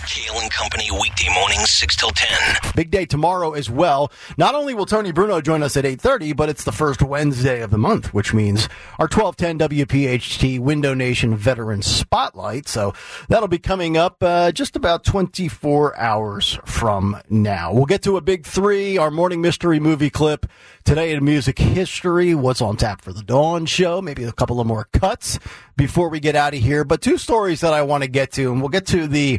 Kale and Company, weekday mornings, 6 till 10. Big day tomorrow as well. Not only will Tony Bruno join us at 8:30, but it's the first Wednesday of the month, which means our 1210 WPHT Window Nation Veteran Spotlight. So that'll be coming up just about 24 hours from now. We'll get to a big three, our morning mystery movie clip. Today in music history, what's on tap for the Dawn Show, maybe a couple of more cuts before we get out of here. But two stories that I want to get to, and we'll get to the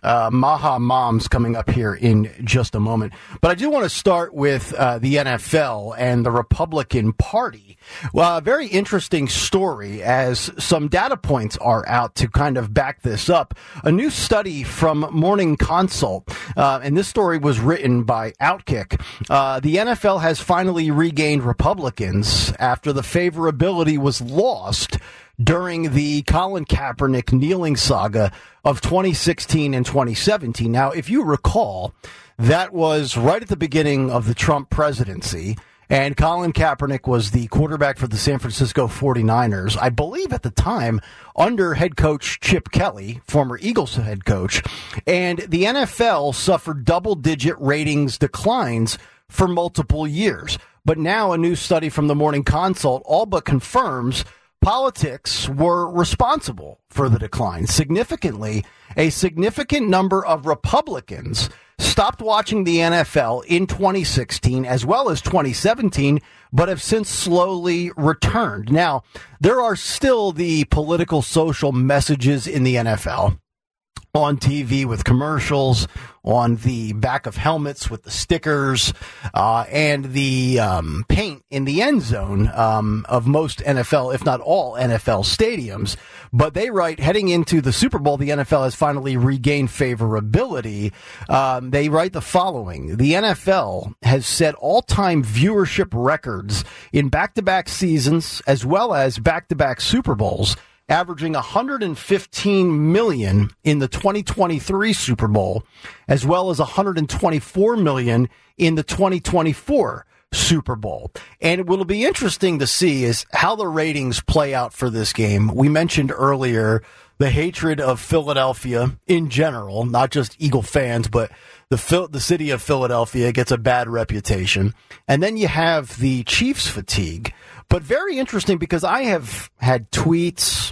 Maha Moms coming up here in just a moment. But I do want to start with the NFL and the Republican Party. Well, a very interesting story as some data points are out to kind of back this up. A new study from Morning Consult, and this story was written by Outkick. The NFL has finally regained Republicans after the favorability was lost during the Colin Kaepernick kneeling saga of 2016 and 2017. Now, if you recall, that was right at the beginning of the Trump presidency, and Colin Kaepernick was the quarterback for the San Francisco 49ers, I believe at the time, under head coach Chip Kelly, former Eagles head coach, and the NFL suffered double-digit ratings declines for multiple years. But now a new study from the Morning Consult all but confirms politics were responsible for the decline. Significantly, a significant number of Republicans stopped watching the NFL in 2016 as well as 2017, but have since slowly returned. Now, there are still the political social messages in the NFL on TV with commercials, on the back of helmets with the stickers, and the paint in the end zone of most NFL, if not all NFL stadiums. But they write, heading into the Super Bowl, the NFL has finally regained favorability. They write the following: the NFL has set all-time viewership records in back-to-back seasons as well as back-to-back Super Bowls, averaging 115 million in the 2023 Super Bowl, as well as 124 million in the 2024 Super Bowl. And what will be interesting to see is how the ratings play out for this game. We mentioned earlier the hatred of Philadelphia in general, not just Eagle fans, but the city of Philadelphia gets a bad reputation. And then you have the Chiefs fatigue. But very interesting, because I have had tweets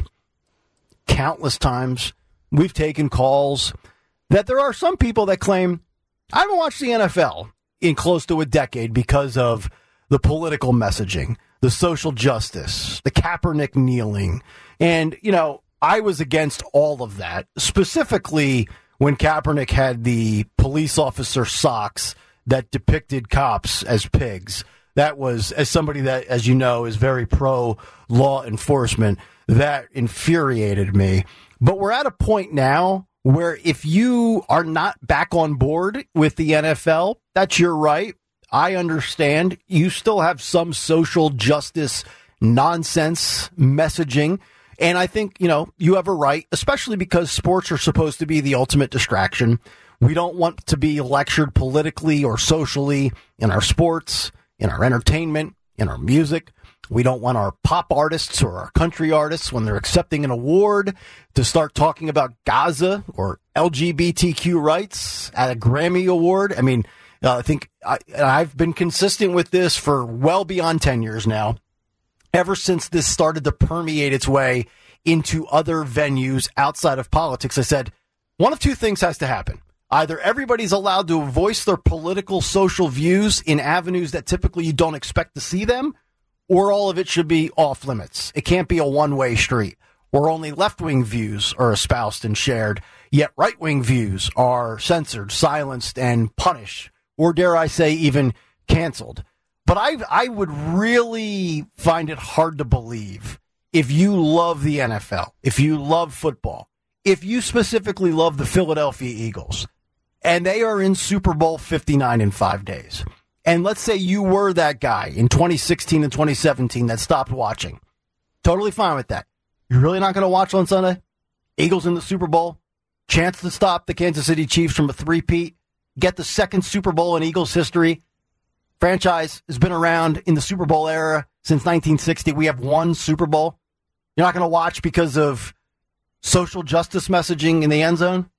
countless times, we've taken calls, that there are some people that claim, I haven't watched the NFL in close to a decade because of the political messaging, the social justice, the Kaepernick kneeling. And, you know, I was against all of that, specifically when Kaepernick had the police officer socks that depicted cops as pigs. That was, as somebody that, as you know, is very pro-law enforcement, that infuriated me. But we're at a point now where if you are not back on board with the NFL, that's your right. I understand. You still have some social justice nonsense messaging. And I think, you know, you have a right, especially because sports are supposed to be the ultimate distraction. We don't want to be lectured politically or socially in our sports, in our entertainment, in our music. We don't want our pop artists or our country artists, when they're accepting an award, to start talking about Gaza or LGBTQ rights at a Grammy Award. I mean, I think I've been consistent with this for well beyond 10 years now, ever since this started to permeate its way into other venues outside of politics. I said, one of two things has to happen. Either everybody's allowed to voice their political, social views in avenues that typically you don't expect to see them, or all of it should be off limits. It can't be a one-way street where only left-wing views are espoused and shared, yet right-wing views are censored, silenced, and punished, or dare I say even canceled. But I would really find it hard to believe, if you love the NFL, if you love football, if you specifically love the Philadelphia Eagles, and they are in Super Bowl 59 in 5 days, and let's say you were that guy in 2016 and 2017 that stopped watching, totally fine with that. You're really not going to watch on Sunday? Eagles in the Super Bowl, chance to stop the Kansas City Chiefs from a three-peat, get the second Super Bowl in Eagles history. Franchise has been around in the Super Bowl era since 1960. We have one Super Bowl. You're not going to watch because of social justice messaging in the end zone?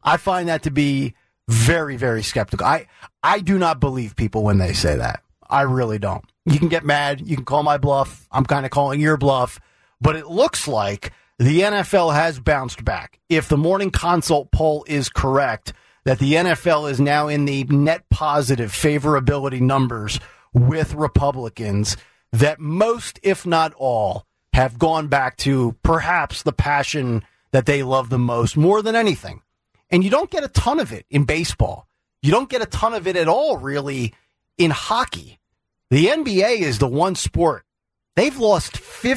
I find that to be very, very skeptical. I do not believe people when they say that. I really don't. You can get mad. You can call my bluff. I'm kind of calling your bluff. But it looks like the NFL has bounced back. If the Morning Consult poll is correct, that the NFL is now in the net positive favorability numbers with Republicans, that most, if not all, have gone back to perhaps the passion that they love the most, more than anything. And you don't get a ton of it in baseball. You don't get a ton of it at all, really, in hockey. The NBA is the one sport. They've lost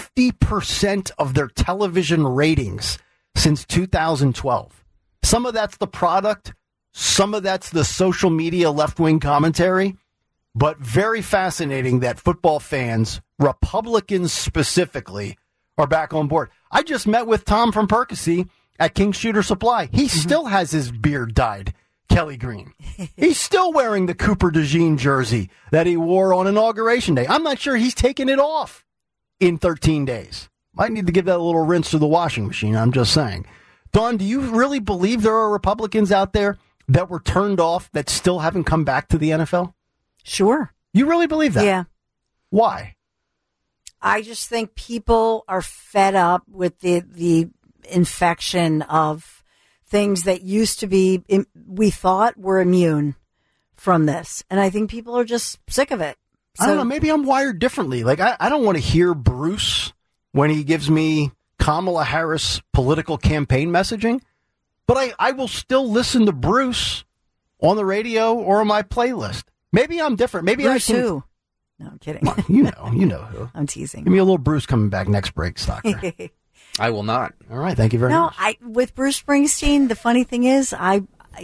50% of their television ratings since 2012. Some of that's the product. Some of that's the social media left-wing commentary. But very fascinating that football fans, Republicans specifically, are back on board. I just met with Tom from Percy at King Shooter Supply. He still has his beard dyed Kelly green. He's still wearing the Cooper DeJean jersey that he wore on Inauguration Day. I'm not sure he's taken it off in 13 days. Might need to give that a little rinse through the washing machine, I'm just saying. Dawn, do you really believe there are Republicans out there that were turned off that still haven't come back to the NFL? Sure. You really believe that? Yeah. Why? I just think people are fed up with the infection of things that used to be, we thought were immune from this. And I think people are just sick of it. So, I don't know. Maybe I'm wired differently. Like, I don't want to hear Bruce when he gives me Kamala Harris political campaign messaging, but I will still listen to Bruce on the radio or on my playlist. Maybe I'm different. Maybe Bruce I can. Who? No, I'm kidding. Well, you know who. I'm teasing. Give me a little Bruce coming back next break, Stocker. I will not. All right, thank you very much. With Bruce Springsteen, the funny thing is, I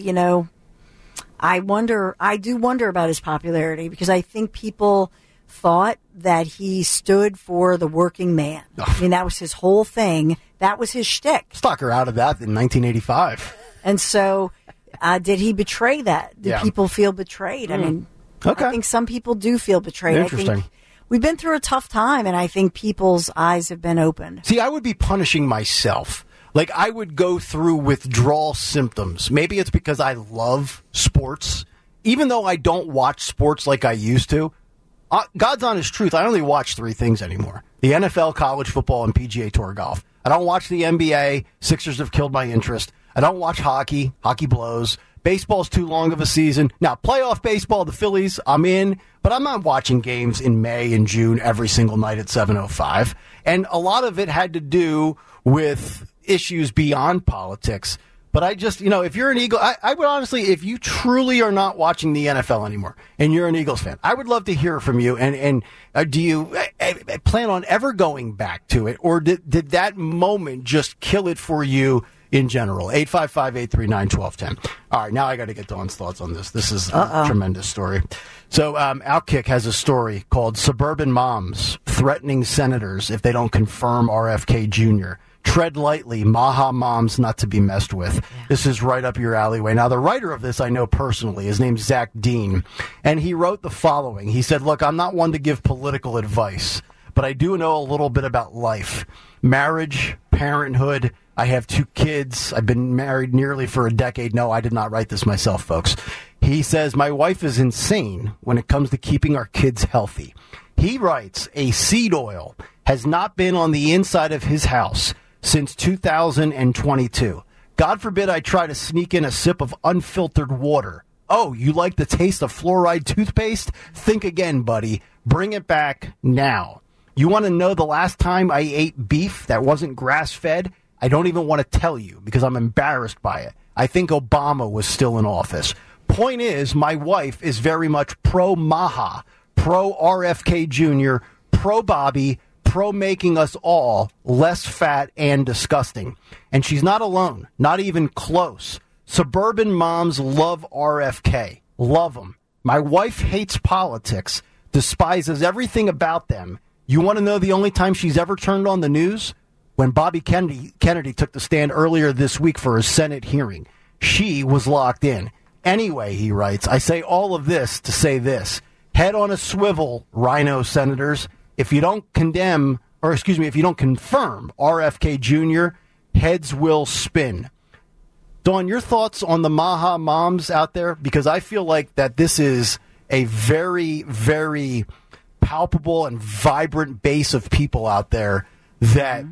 do wonder about his popularity because I think people thought that he stood for the working man. I mean, that was his whole thing. That was his shtick. Stocker out of that in 1985. And so, did he betray that? Did people feel betrayed? I mean, okay. I think some people do feel betrayed. Interesting. I think we've been through a tough time, and I think people's eyes have been opened. See, I would be punishing myself. Like, I would go through withdrawal symptoms. Maybe it's because I love sports. Even though I don't watch sports like I used to, God's honest truth, I only watch three things anymore. The NFL, college football, and PGA Tour golf. I don't watch the NBA. Sixers have killed my interest. I don't watch hockey. Hockey blows. Baseball's too long of a season. Now, playoff baseball, the Phillies, I'm in, but I'm not watching games in May and June every single night at 7:05. And a lot of it had to do with issues beyond politics. But I just, if you're an Eagle, I would honestly, if you truly are not watching the NFL anymore and you're an Eagles fan, I would love to hear from you. And do you plan on ever going back to it? Or did that moment just kill it for you in general? 855-839-1210. All right, now I got to get Dawn's thoughts on this. This is a tremendous story. So Outkick has a story called Suburban Moms Threatening Senators If They Don't Confirm RFK Jr. Tread lightly, Maha moms not to be messed with. Yeah. This is right up your alleyway. Now, the writer of this I know personally. His name's Zach Dean. And he wrote the following. He said, look, I'm not one to give political advice, but I do know a little bit about life. Marriage, parenthood. I have 2 kids. I've been married nearly for a decade. No, I did not write this myself, folks. He says, my wife is insane when it comes to keeping our kids healthy. He writes, a seed oil has not been on the inside of his house since 2022. God forbid I try to sneak in a sip of unfiltered water. Oh, you like the taste of fluoride toothpaste? Think again, buddy. Bring it back now. You want to know the last time I ate beef that wasn't grass-fed? I don't even want to tell you because I'm embarrassed by it. I think Obama was still in office. Point is, my wife is very much pro-Maha, pro-RFK Jr., pro-Bobby, pro-making us all less fat and disgusting. And she's not alone, not even close. Suburban moms love RFK. Love them. My wife hates politics, despises everything about them. You want to know the only time she's ever turned on the news? When Bobby Kennedy took the stand earlier this week for his Senate hearing. She was locked in. Anyway, he writes, I say all of this to say this. Head on a swivel, rhino senators. If you don't confirm RFK Jr., heads will spin. Dawn, your thoughts on the Maha moms out there? Because I feel like that this is a very, very palpable and vibrant base of people out there that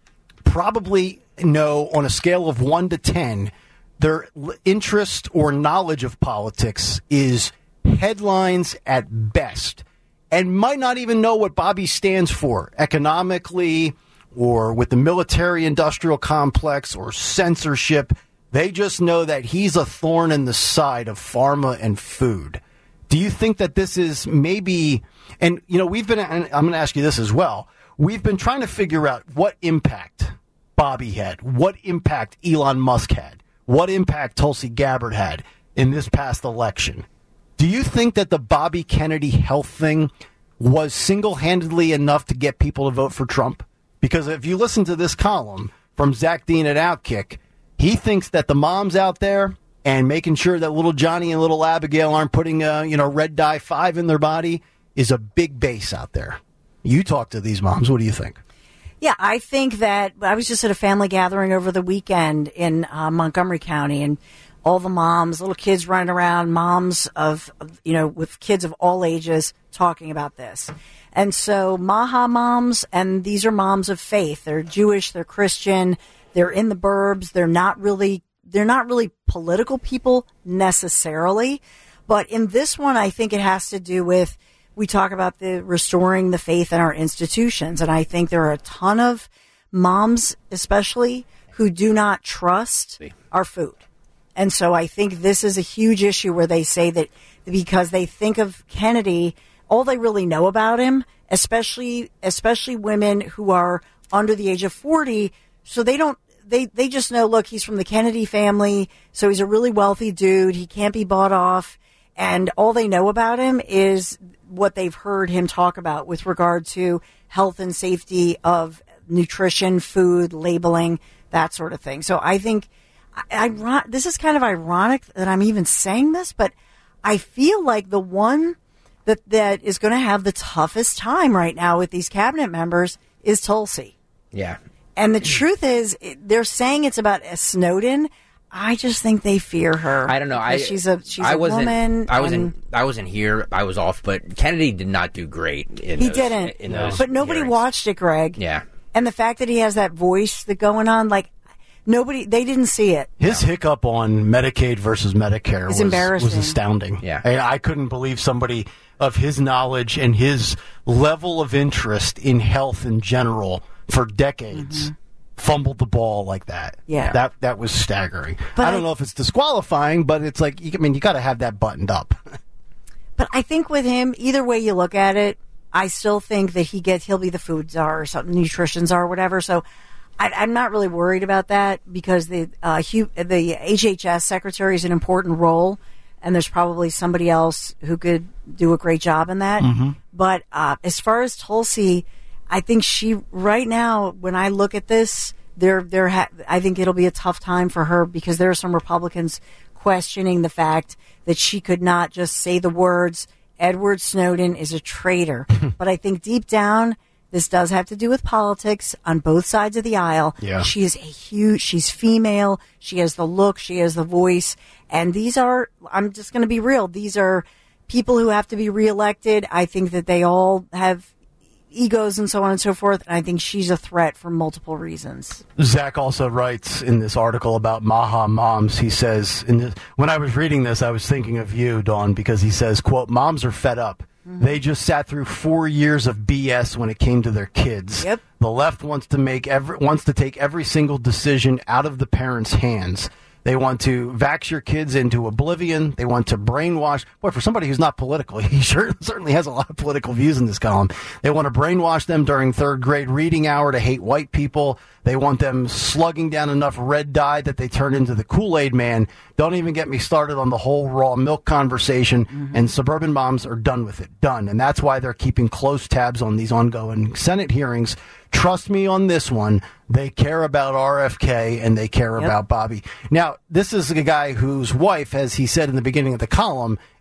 probably know on a scale of 1 to 10, their interest or knowledge of politics is headlines at best and might not even know what Bobby stands for economically or with the military-industrial complex or censorship. They just know that he's a thorn in the side of pharma and food. Do you think that this is maybe, and we've been, and I'm going to ask you this as well, we've been trying to figure out what impact Bobby had, what impact Elon Musk had, what impact Tulsi Gabbard had in this past election. Do you think that the Bobby Kennedy health thing was single-handedly enough to get people to vote for Trump? Because if you listen to this column from Zach Dean at Outkick, he thinks that the moms out there and making sure that little Johnny and little Abigail aren't putting, red dye 5 in their body is a big base out there. You talk to these moms. What do you think? Yeah, I think that I was just at a family gathering over the weekend in Montgomery County, and all the moms, little kids running around, moms with kids of all ages talking about this. And so Maha moms, and these are moms of faith. They're Jewish, they're Christian, they're in the burbs. They're not really political people necessarily. But in this one, I think it has to do with, we talk about the restoring the faith in our institutions. And I think there are a ton of moms, especially, who do not trust our food. And so I think this is a huge issue where they say that because they think of Kennedy, all they really know about him, especially women who are under the age of 40, so they just know, look, he's from the Kennedy family, so he's a really wealthy dude. He can't be bought off. And all they know about him is what they've heard him talk about with regard to health and safety of nutrition, food, labeling, that sort of thing. So I think this is kind of ironic that I'm even saying this, but I feel like the one that is going to have the toughest time right now with these cabinet members is Tulsi. Yeah. And the truth is, they're saying it's about Snowden. I just think they fear her. I don't know. She's a woman. I wasn't here. I was off. But Kennedy did not do great. He didn't. But nobody hearings. watched it, Greg. Yeah. And the fact that he has that voice that going on, like they didn't see it. His hiccup on Medicaid versus Medicare was astounding. Yeah. I couldn't believe somebody of his knowledge and his level of interest in health in general for decades fumbled the ball like that. Yeah. That was staggering. But I don't know if it's disqualifying, but it's like, you got to have that buttoned up. But I think with him, either way you look at it, I still think that he'll be the food czar or something, nutrition czar or whatever. So I'm not really worried about that because the HHS secretary is an important role, and there's probably somebody else who could do a great job in that. But as far as Tulsi, I think she right now, when I look at this, I think it'll be a tough time for her because there are some Republicans questioning the fact that she could not just say the words, Edward Snowden is a traitor. But I think deep down, this does have to do with politics on both sides of the aisle. Yeah. She is she's female. She has the look. She has the voice. And I'm just going to be real. These are people who have to be reelected. I think that they all have egos and so on and so forth. And I think she's a threat for multiple reasons. Zach also writes in this article about Maha moms, he says, when I was reading this, I was thinking of you, Dawn, because he says, quote, moms are fed up. They just sat through 4 years of BS when it came to their kids. Yep. The left wants to take every single decision out of the parents' hands. They want to vax your kids into oblivion. They want to brainwash. Boy, for somebody who's not political, he certainly has a lot of political views in this column. They want to brainwash them during third grade reading hour to hate white people. They want them slugging down enough red dye that they turn into the Kool-Aid man. Don't even get me started on the whole raw milk conversation. And suburban moms are done with it. Done. And that's why they're keeping close tabs on these ongoing Senate hearings. Trust me on this one. They care about RFK and they care about Bobby. Now, this is a guy whose wife, as he said in the beginning of the column,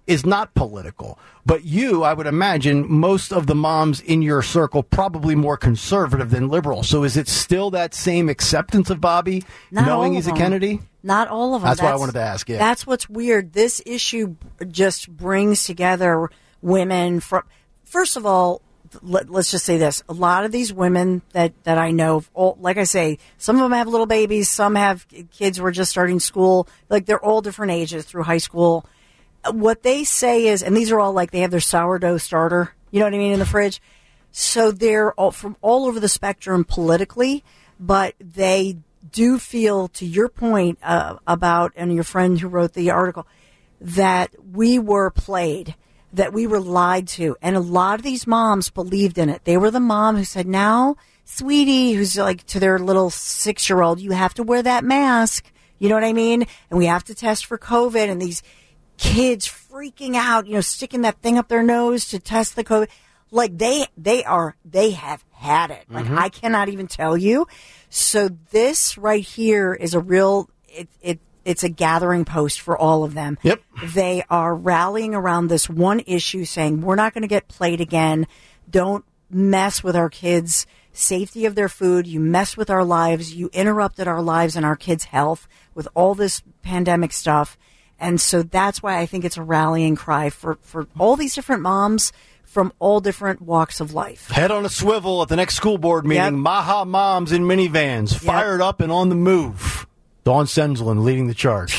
is not political. But you, I would imagine, most of the moms in your circle probably more conservative than liberal. So is it still that same acceptance of Bobby, knowing he's a Kennedy? Not all of them. That's what I wanted to ask, yeah. That's what's weird. This issue just brings together women from, first of all, let's just say this. A lot of these women that I know, like I say, some of them have little babies, some have kids who are just starting school. Like, they're all different ages through high school. What they say is, and these are all like, they have their sourdough starter, you know what I mean, in the fridge. So they're all from all over the spectrum politically, but they do feel, to your point about, and your friend who wrote the article, that we were played, that we were lied to. And a lot of these moms believed in it. They were the mom who said, now, sweetie, who's like to their little 6-year-old, you have to wear that mask. You know what I mean? And we have to test for COVID. And these kids freaking out, sticking that thing up their nose to test the COVID. Like they have had it. Like, I cannot even tell you. So this right here is a real, it's a gathering post for all of them. Yep. They are rallying around this one issue, saying, we're not going to get played again. Don't mess with our kids' safety of their food. You mess with our lives. You interrupted our lives and our kids' health with all this pandemic stuff. And so that's why I think it's a rallying cry for all these different moms from all different walks of life. Head on a swivel at the next school board meeting. Maha moms in minivans, fired up and on the move. Dawn Stensland leading the charge.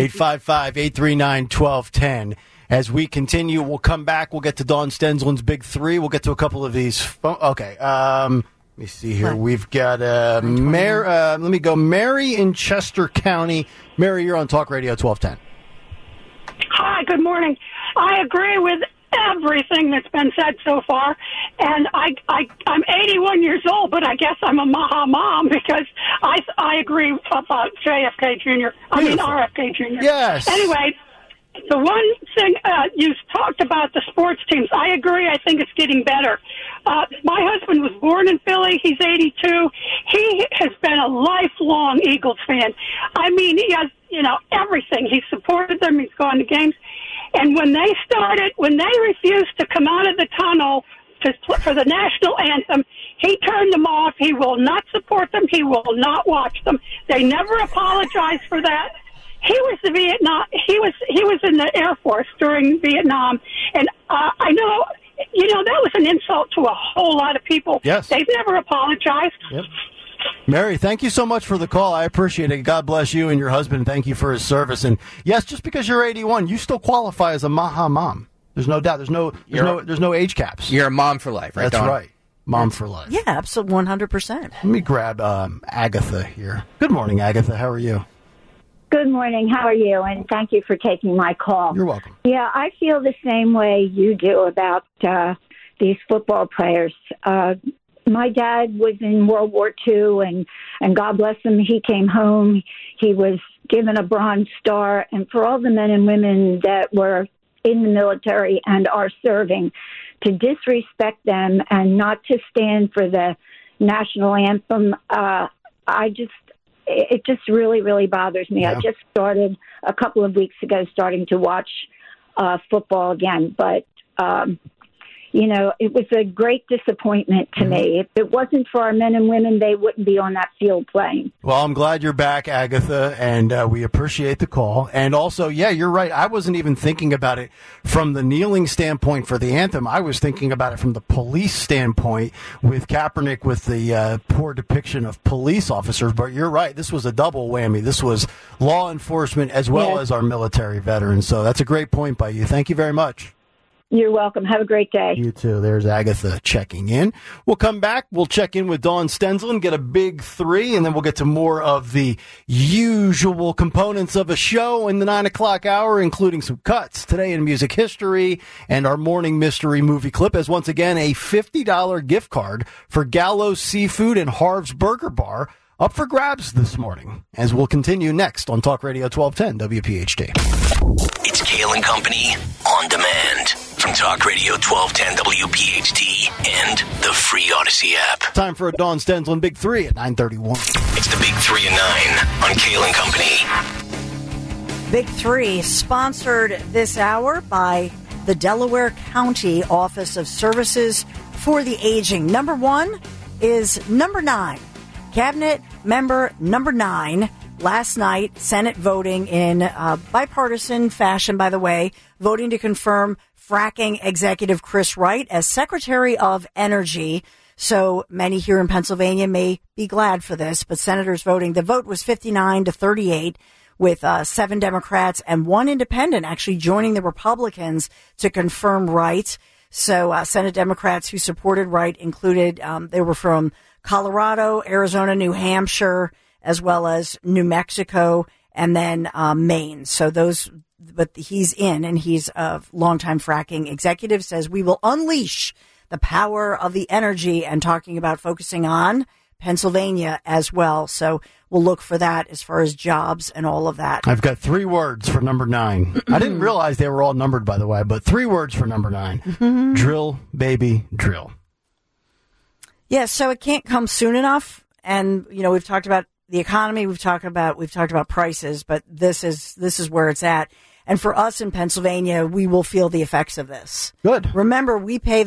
855-839-1210. As we continue, we'll come back. We'll get to Dawn Stensland's Big Three. We'll get to a couple of these. Okay. Let me see here. We've got let me go. Mary in Chester County. Mary, you're on Talk Radio 1210. Hi, good morning. I agree with everything that's been said so far, and I'm 81 years old, but I guess I'm a Maha mom because I agree about JFK Jr. I mean RFK Jr. Yes. Anyway, the one thing you talked about the sports teams, I agree. I think it's getting better. My husband was born in Philly. He's 82. He has been a lifelong Eagles fan. I mean, he has, everything. He supported them. He's gone to games. And when they refused to come out of the tunnel for the national anthem, he turned them off. He will not support them. He will not watch them. They never apologized for that. He was He was in the Air Force during Vietnam, and I know, that was an insult to a whole lot of people. Yes, they've never apologized. Yep. Mary, thank you so much for the call. I appreciate it. God bless you and your husband. Thank you for his service. And yes, just because you're 81, you still qualify as a Maha mom. There's no doubt. There's no age caps. You're a mom for life, right? That's right. Mom for life. Yeah, absolutely, 100%. Let me grab Agatha here. Good morning, Agatha. How are you? Good morning. How are you? And thank you for taking my call. You're welcome. Yeah, I feel the same way you do about these football players. My dad was in World War II, and God bless him, he came home. He was given a Bronze Star. And for all the men and women that were in the military and are serving, to disrespect them and not to stand for the national anthem, it just really, really bothers me. Yeah. I just started a couple of weeks ago starting to watch football again, but it was a great disappointment to me. If it wasn't for our men and women, they wouldn't be on that field playing. Well, I'm glad you're back, Agatha, and we appreciate the call. And also, yeah, you're right. I wasn't even thinking about it from the kneeling standpoint for the anthem. I was thinking about it from the police standpoint with Kaepernick, with the poor depiction of police officers. But you're right. This was a double whammy. This was law enforcement as well as our military veterans. So that's a great point by you. Thank you very much. You're welcome. Have a great day. You too. There's Agatha checking in. We'll come back. We'll check in with Dawn Stensland, get a Big Three, and then we'll get to more of the usual components of a show in the 9 o'clock hour, including some cuts today in music history and our morning mystery movie clip, as once again a $50 gift card for Gallows Seafood and Harv's Burger Bar up for grabs this morning, as we'll continue next on Talk Radio 1210 WPHT. It's Kale and Company on demand from Talk Radio 1210 WPHT and the free Odyssey app. Time for a Dawn Stensland Big Three at 9:31. It's the Big 3 and 9 on Kale and Company. Big Three, sponsored this hour by the Delaware County Office of Services for the Aging. Number one is number 9. Cabinet member number 9. Last night, Senate voting in bipartisan fashion, by the way, voting to confirm fracking executive Chris Wright as Secretary of Energy. So many here in Pennsylvania may be glad for this, but senators voting. The vote was 59-38. With 7 Democrats and 1 independent actually joining the Republicans to confirm Wright. So Senate Democrats who supported Wright included, they were from Colorado, Arizona, New Hampshire, as well as New Mexico, and then Maine. So those, but he's in, and he's a longtime fracking executive, says we will unleash the power of the energy, and talking about focusing on Pennsylvania as well. So we'll look for that as far as jobs and all of that. I've got 3 words for number 9. I didn't realize they were all numbered, by the way, but 3 words for number 9. Drill, baby, drill. Yeah, so it can't come soon enough. And, you know, we've talked about the economy, we've talked about prices, but this is where it's at. And for us in Pennsylvania, we will feel the effects of this. Good. Remember, we pay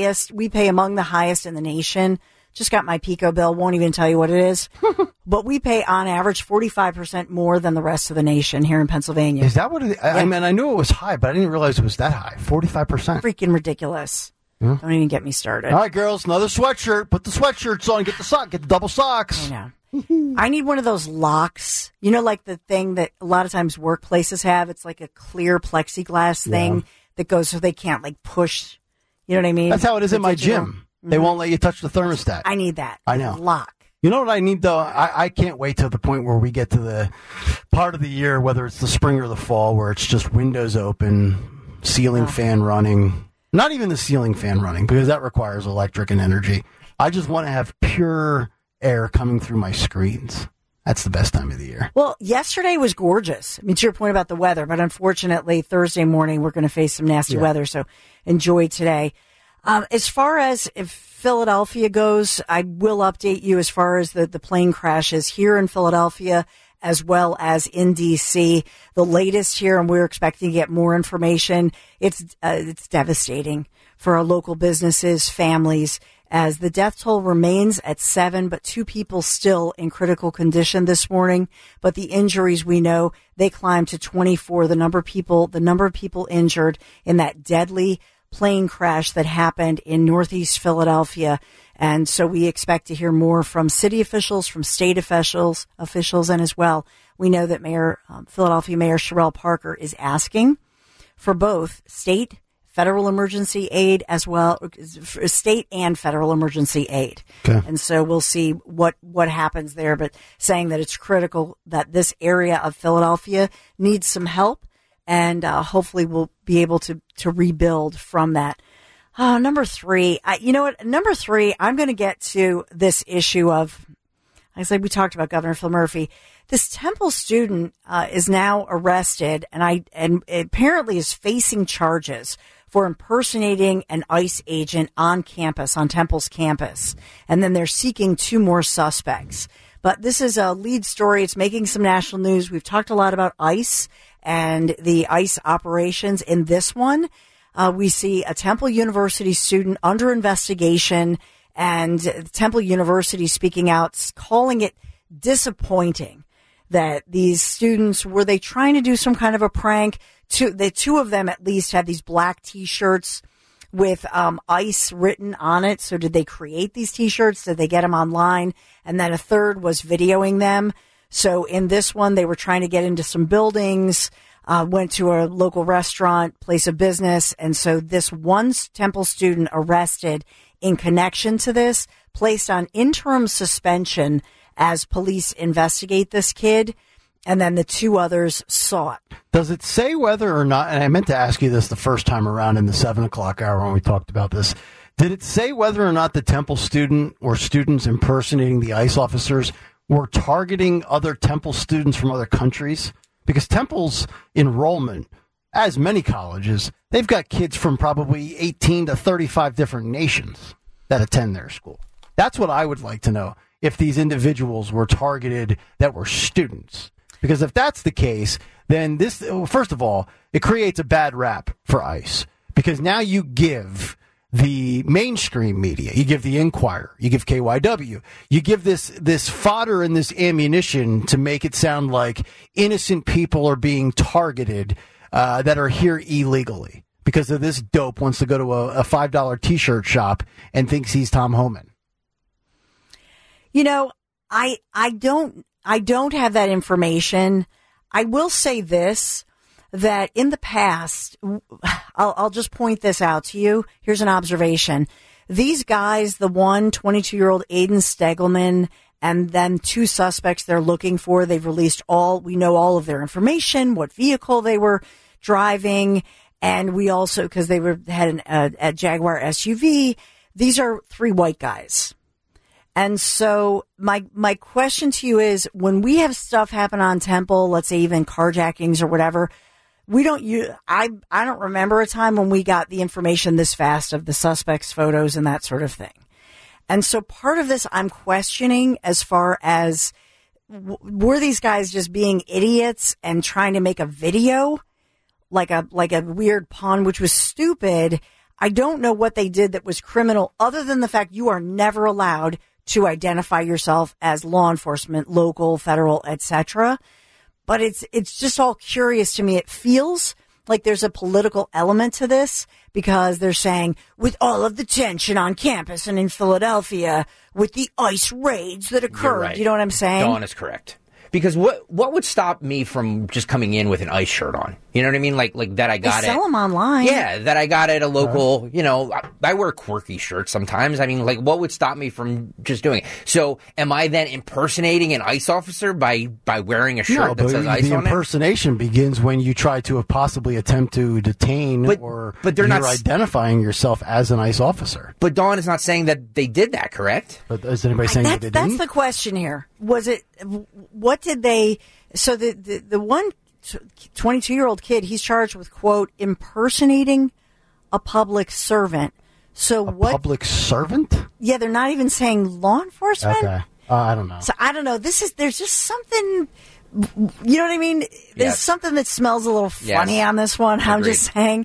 among the highest in the nation. Just got my PICO bill. Won't even tell you what it is. But we pay, on average, 45% more than the rest of the nation here in Pennsylvania. Is that what it is? I mean, I knew it was high, but I didn't realize it was that high. 45%. Freaking ridiculous. Yeah. Don't even get me started. All right, girls, another sweatshirt. Put the sweatshirts on. Get the double socks. I know. I need one of those locks. You know, like the thing that a lot of times workplaces have? It's like a clear plexiglass thing that goes so they can't, like, push. You know what I mean? That's how it is in my gym. They won't let you touch the thermostat. I need that. I know. Lock. You know what I need, though? I can't wait till the point where we get to the part of the year, whether it's the spring or the fall, where it's just windows open, ceiling fan running. Not even the ceiling fan running, because that requires electric and energy. I just want to have pure air coming through my screens. That's the best time of the year. Well, yesterday was gorgeous. I mean, to your point about the weather, but unfortunately, Thursday morning, we're going to face some nasty weather, so enjoy today. As far as if Philadelphia goes, I will update you as far as the plane crashes here in Philadelphia as well as in D.C. The latest here, and we're expecting to get more information. It's devastating for our local businesses, families, as the death toll remains at 7, but 2 people still in critical condition this morning. But the injuries, we know, they climbed to 24. The number of people injured in that deadly plane crash that happened in Northeast Philadelphia. And so we expect to hear more from city officials, from state officials, and as well, we know that Philadelphia Mayor Sherrell Parker is asking for both state, federal emergency aid, as well, state and federal emergency aid. Okay. And so we'll see what happens there, but saying that it's critical that this area of Philadelphia needs some help. And hopefully we'll be able to rebuild from that. Number 3, Number 3, I'm going to get to this issue of, I said we talked about Governor Phil Murphy. This Temple student is now arrested and apparently is facing charges for impersonating an ICE agent on Temple's campus. And then they're seeking 2 more suspects. But this is a lead story. It's making some national news. We've talked a lot about ICE and the ICE operations. In this one, we see a Temple University student under investigation, and Temple University speaking out, calling it disappointing that these students, were they trying to do some kind of a prank? The 2 of them at least had these black T-shirts with ICE written on it. So did they create these T-shirts? Did they get them online? And then a third was videoing them. So in this one, they were trying to get into some buildings, went to a local restaurant, place of business. And so this one Temple student arrested in connection to this, placed on interim suspension as police investigate this kid. And then the 2 others sought. Does it say whether or not, and I meant to ask you this the first time around in the 7 o'clock hour when we talked about this, did it say whether or not the Temple student or students impersonating the ICE officers were targeting other Temple students from other countries? Because Temple's enrollment, as many colleges, they've got kids from probably 18 to 35 different nations that attend their school. That's what I would like to know, if these individuals were targeted that were students. Because if that's the case, then this, first of all, it creates a bad rap for ICE because now you give the mainstream media, you give the Inquirer, you give KYW, you give this fodder and this ammunition to make it sound like innocent people are being targeted that are here illegally because of this dope wants to go to a $5 T-shirt shop and thinks he's Tom Homan. You know, I don't have that information. I will say this, that in the past, I'll just point this out to you. Here's an observation. These guys, the 22-year-old Aiden Stegelman and then 2 suspects they're looking for, they've released we know all of their information, what vehicle they were driving, and we also, because they had a Jaguar SUV, these are 3 white guys. And so my question to you is, when we have stuff happen on Temple, let's say even carjackings or whatever, I don't remember a time when we got the information this fast of the suspects' photos and that sort of thing. And so part of this I'm questioning as far as, were these guys just being idiots and trying to make a video like a weird pun, which was stupid? I don't know what they did that was criminal, other than the fact you are never allowed to identify yourself as law enforcement, local, federal, etc. But it's just all curious to me. It feels like there's a political element to this because they're saying, with all of the tension on campus and in Philadelphia, with the ICE raids that occurred, right. You know what I'm saying? Dawn is correct. Because what would stop me from just coming in with an ICE shirt on? You know what I mean? Like that I got they sell them online. Yeah, that I got at a local, I wear quirky shirts sometimes. I mean, like, what would stop me from just doing it? So am I then impersonating an ICE officer by wearing a shirt that says ICE the on it? impersonation begins when you try to possibly attempt to detain but you're not identifying yourself as an ICE officer. But Dawn is not saying that they did that, correct? But is anybody saying that they didn't? That's the question here. Was it, what did they, so the one 22-year-old kid, he's charged with, quote, impersonating a public servant. So what? Public servant? Yeah, they're not even saying law enforcement. Okay. I don't know. So I don't know. There's just something, you know what I mean? There's something that smells a little funny on this one. I'm just saying.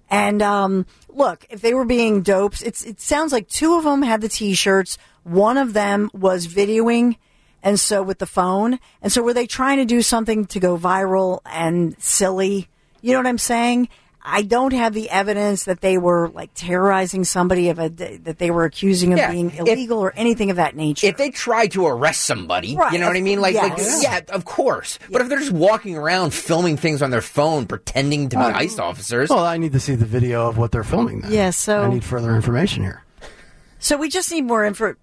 And, look, if they were being dopes, it sounds like 2 of them had the T-shirts. One of them was videoing. And so with the phone, and so were they trying to do something to go viral and silly? You know what I'm saying? I don't have the evidence that they were like terrorizing somebody that they were accusing of being illegal or anything of that nature. If they tried to arrest somebody, right. You know what I mean? Yeah, of course. Yeah. But if they're just walking around filming things on their phone, pretending to be ICE officers. Well, I need to see the video of what they're filming then. Yeah, so I need further information here. So we just need more info.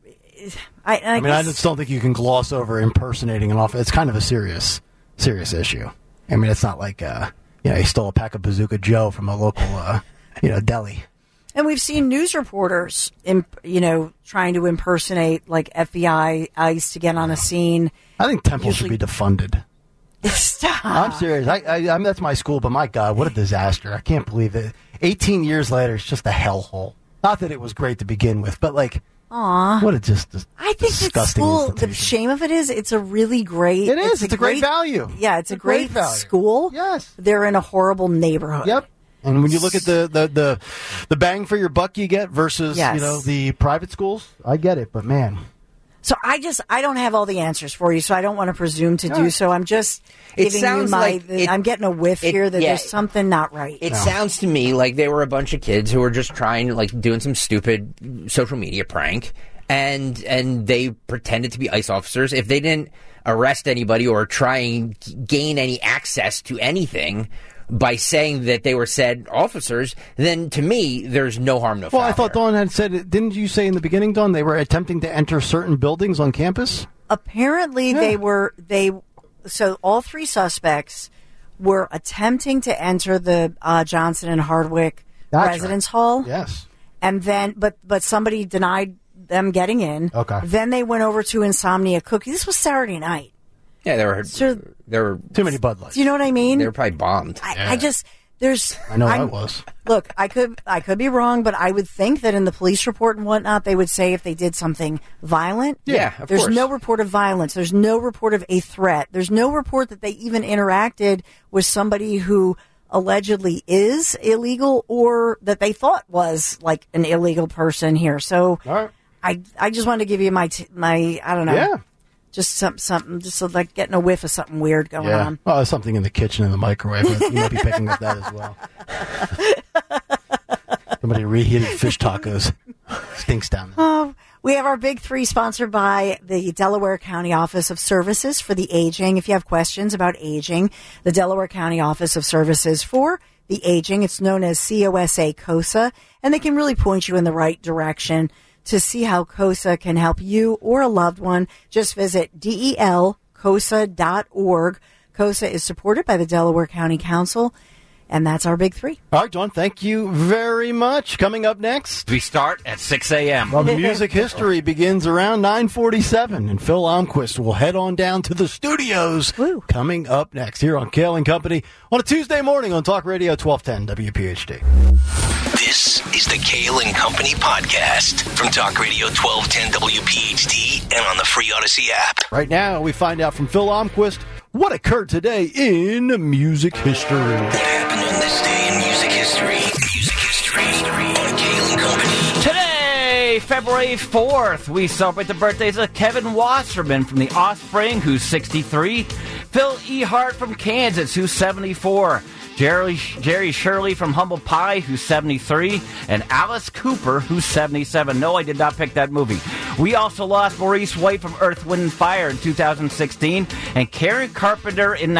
I just don't think you can gloss over impersonating an officer. It's kind of a serious issue. I mean, it's not like, he stole a pack of Bazooka Joe from a local, deli. And we've seen news reporters, trying to impersonate like FBI, ICE to get on a scene. I think Temple should be defunded. Stop. I'm serious. I'm that's my school, but my God, what a disaster. I can't believe it. 18 years later, it's just a hellhole. Not that it was great to begin with, but like, what a I think that school, the shame of it is, it's a really great. It is. It's a great value. Yeah, it's a great school. Yes. They're in a horrible neighborhood. Yep. And when you look at the bang for your buck you get versus the private schools, I get it, but man. So I don't have all the answers for you, so I don't want to presume to do so. I'm just giving you I'm getting a whiff here that there's something not right. It sounds to me like they were a bunch of kids who were just trying, like, doing some stupid social media prank, and they pretended to be ICE officers. If they didn't arrest anybody or try and gain any access to anything by saying that they were said officers, then to me, there's no harm, no foul. Well, I thought Dawn had said, didn't you say in the beginning, Dawn, they were attempting to enter certain buildings on campus? Apparently so all 3 suspects were attempting to enter the Johnson and Hardwick residence hall. Yes. And then, but somebody denied them getting in. Okay. Then they went over to Insomnia Cookie. This was Saturday night. Yeah, there were too many Bud Lights. Do you know what I mean? They were probably bombed. I know I was. Look, I could be wrong, but I would think that in the police report and whatnot, they would say if they did something violent. Yeah, of There's course. no report of violence. There's no report of a threat. There's no report that they even interacted with somebody who allegedly is illegal or that they thought was like an illegal person here. So All right. I just wanted to give you my I don't know. Yeah. Just something, just so like getting a whiff of something weird going Yeah. on. Oh, there's something in the kitchen in the microwave. You might be picking up that as well. Somebody reheated fish tacos. Stinks down there. We have our Big Three sponsored by the Delaware County Office of Services for the Aging. If you have questions about aging, the Delaware County Office of Services for the Aging, it's known as COSA, and they can really point you in the right direction. To see how COSA can help you or a loved one, just visit delcosa.org. COSA is supported by the Delaware County Council, and that's our Big Three. All right, Dawn, thank you very much. Coming up next, We start at 6 a.m. well, music history begins around 9:47, and Phil Almquist will head on down to the studios. Woo. Coming up next here on Kale and Company on a Tuesday morning on Talk Radio 1210 WPHT. This is the Kale and Company podcast from Talk Radio 1210 WPHT and on the free Odyssey app. Right now, we find out from Phil Almquist what occurred today in music history. What happened on this day in music history? Music history on Kale and Company. Today, February 4th, we celebrate the birthdays of Kevin Wasserman from The Offspring, who's 63, Phil Ehart from Kansas, who's 74, Jerry Shirley from Humble Pie, who's 73, and Alice Cooper, who's 77. No, I did not pick that movie. We also lost Maurice White from Earth, Wind & Fire in 2016, and Karen Carpenter in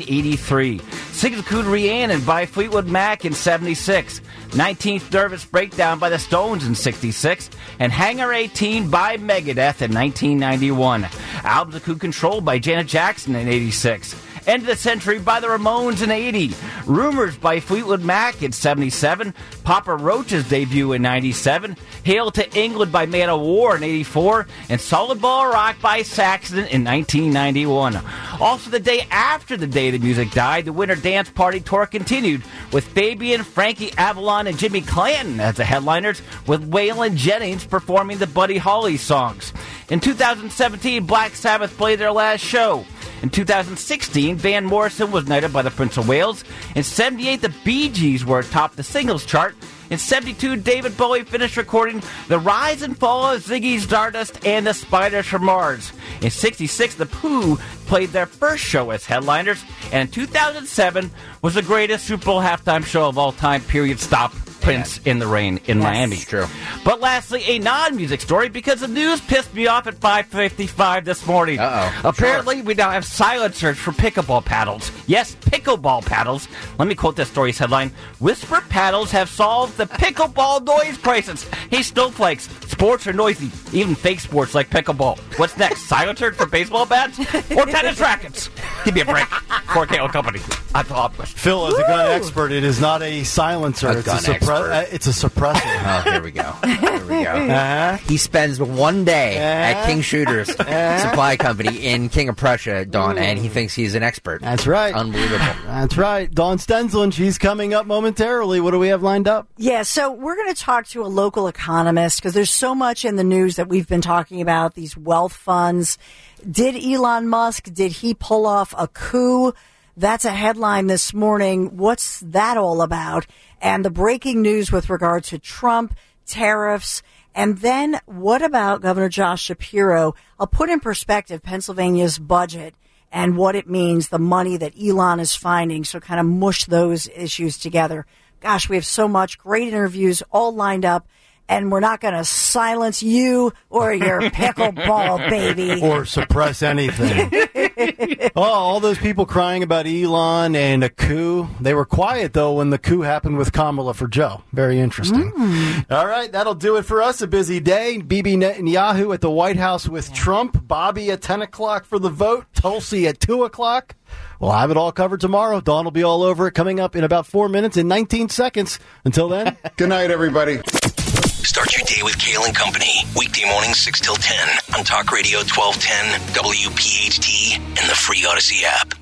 1983. Sing Coon Rhiannon by Fleetwood Mac in 76. 19th Nervous Breakdown by the Stones in 66, and Hangar 18 by Megadeth in 1991. Albums of Coup Control by Janet Jackson in 86. End of the Century by the Ramones in 80. Rumors by Fleetwood Mac in 77. Papa Roach's debut in 97. Hail to England by Man of War in 84. And Solid Ball Rock by Saxon in 1991. Also the day after the day the music died, the Winter Dance Party tour continued with Fabian, Frankie Avalon, and Jimmy Clanton as the headliners, with Waylon Jennings performing the Buddy Holly songs. In 2017, Black Sabbath played their last show. In 2016, Van Morrison was knighted by the Prince of Wales. In 78, the Bee Gees were atop the singles chart. In 72, David Bowie finished recording The Rise and Fall of Ziggy Stardust and the Spiders from Mars. In 66, the Pooh played their first show as headliners. And in 2007 was the greatest Super Bowl halftime show of all time, period, stop. Prince in the Rain in Miami. True. But lastly, a non-music story, because the news pissed me off at 5:55 this morning. Uh-oh. Apparently, we now have silencers for pickleball paddles. Yes, pickleball paddles. Let me quote this story's headline. Whisper paddles have solved the pickleball noise crisis. Hey, snowflakes, sports are noisy, even fake sports like pickleball. What's next? Silencers for baseball bats? Or tennis rackets? Give me a break. 4K Company. I'm Phil Almquist. Phil, as a gun expert, it is not a silencer. A It's gun expert. it's a suppressor. Oh, here we go. Here we go. Uh-huh. He spends one day at King Shooter's Supply Company in King of Prussia, Dawn, and he thinks he's an expert. That's right. Unbelievable. That's right. Dawn Stensland, she's coming up momentarily. What do we have lined up? Yeah, so we're going to talk to a local economist because there's so much in the news that we've been talking about, these wealth funds. Did Elon Musk, did he pull off a coup? That's a headline this morning. What's that all about? And the breaking news with regard to Trump, tariffs, and then what about Governor Josh Shapiro? I'll put in perspective Pennsylvania's budget and what it means, the money that Elon is finding, so kind of mush those issues together. Gosh, we have so much great interviews all lined up, and we're not going to silence you or your pickleball baby. Or suppress anything. Oh, all those people crying about Elon and a coup. They were quiet, though, when the coup happened with Kamala for Joe. Very interesting. All right, that'll do it for us. A busy day. Bibi Netanyahu at the White House with Trump. Bobby at 10 o'clock for the vote. Tulsi at 2 o'clock. We'll have it all covered tomorrow. Dawn will be all over it, coming up in about 4 minutes and 19 seconds. Until then. Good night, everybody. Start your day with Kale and Company. Weekday mornings 6 till 10 on Talk Radio 1210, WPHT, and the free Odyssey app.